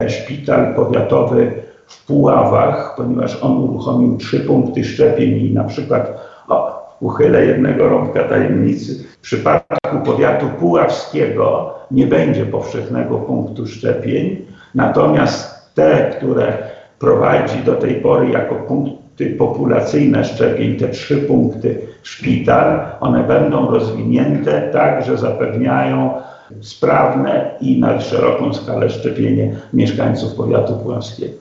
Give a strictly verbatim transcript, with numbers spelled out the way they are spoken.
szpital powiatowy w Puławach, ponieważ on uruchomił trzy punkty szczepień i na przykład, o, uchylę jednego rąbka tajemnicy, w przypadku powiatu puławskiego nie będzie powszechnego punktu szczepień, natomiast te, które prowadzi do tej pory jako punkty populacyjne szczepień, te trzy punkty szpital, one będą rozwinięte tak, że zapewniają sprawne i na szeroką skalę szczepienie mieszkańców powiatu puławskiego.